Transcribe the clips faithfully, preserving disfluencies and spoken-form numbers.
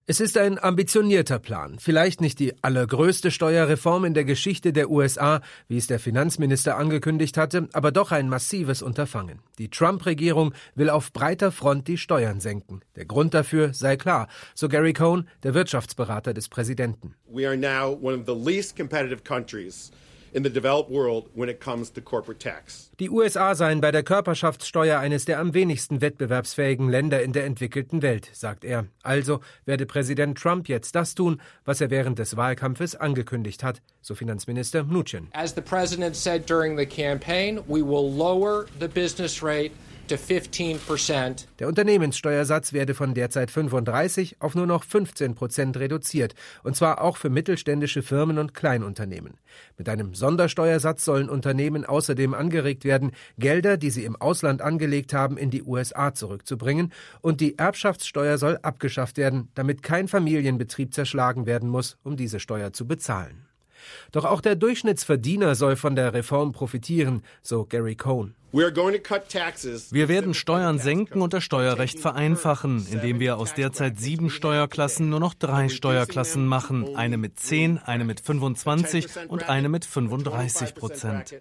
Es ist ein ambitionierter Plan. Vielleicht nicht die allergrößte Steuerreform in der Geschichte der U S A, wie es der Finanzminister angekündigt hatte, aber doch ein massives Unterfangen. Die Trump-Regierung will auf breiter Front die Steuern senken. Der Grund dafür sei klar, so Gary Cohn, der Wirtschaftsberater des Präsidenten. We are now one of the least competitive countries in the developed world when it comes to corporate tax. Die U S A seien bei der Körperschaftssteuer eines der am wenigsten wettbewerbsfähigen Länder in der entwickelten Welt, sagt er. Also werde Präsident Trump jetzt das tun, was er während des Wahlkampfes angekündigt hat, so Finanzminister Mnuchin. As the president said during the campaign, we will lower the business rate to fifteen percent. Der Unternehmenssteuersatz werde von derzeit fünfunddreißig auf nur noch fünfzehn Prozent reduziert, und zwar auch für mittelständische Firmen und Kleinunternehmen. Mit einem Sondersteuersatz sollen Unternehmen außerdem angeregt werden, Gelder, die sie im Ausland angelegt haben, in die U S A zurückzubringen, und die Erbschaftssteuer soll abgeschafft werden, damit kein Familienbetrieb zerschlagen werden muss, um diese Steuer zu bezahlen. Doch auch der Durchschnittsverdiener soll von der Reform profitieren, so Gary Cohn. Wir werden Steuern senken und das Steuerrecht vereinfachen, indem wir aus derzeit sieben Steuerklassen nur noch drei Steuerklassen machen. Eine mit zehn, eine mit fünfundzwanzig und eine mit fünfunddreißig Prozent.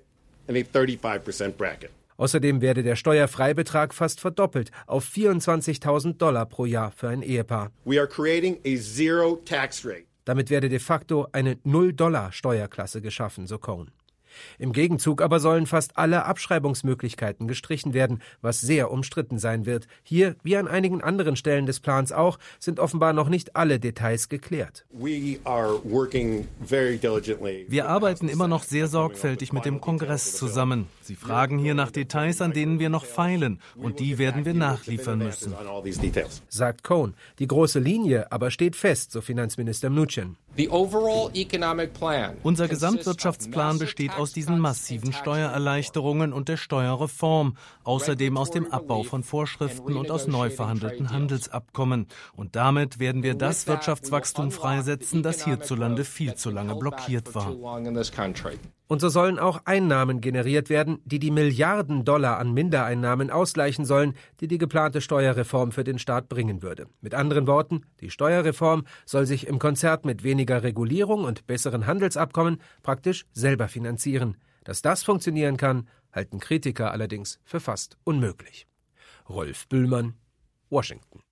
Außerdem werde der Steuerfreibetrag fast verdoppelt auf vierundzwanzigtausend Dollar pro Jahr für ein Ehepaar. We are creating a zero tax rate. Damit werde de facto eine null-Dollar-Steuerklasse geschaffen, so Cohn. Im Gegenzug aber sollen fast alle Abschreibungsmöglichkeiten gestrichen werden, was sehr umstritten sein wird. Hier, wie an einigen anderen Stellen des Plans auch, sind offenbar noch nicht alle Details geklärt. We are working very diligently. Wir arbeiten immer noch sehr sorgfältig mit dem Kongress zusammen. Sie fragen hier nach Details, an denen wir noch feilen, und die werden wir nachliefern müssen, sagt Cohn. Die große Linie aber steht fest, so Finanzminister Mnuchin. Unser Gesamtwirtschaftsplan besteht aus diesen massiven Steuererleichterungen und der Steuerreform, außerdem aus dem Abbau von Vorschriften und aus neu verhandelten Handelsabkommen. Und damit werden wir das Wirtschaftswachstum freisetzen, das hierzulande viel zu lange blockiert war. Und so sollen auch Einnahmen generiert werden, die die Milliarden Dollar an Mindereinnahmen ausgleichen sollen, die die geplante Steuerreform für den Staat bringen würde. Mit anderen Worten, die Steuerreform soll sich im Konzert mit weniger Regulierung und besseren Handelsabkommen praktisch selber finanzieren. Dass das funktionieren kann, halten Kritiker allerdings für fast unmöglich. Rolf Bühlmann, Washington.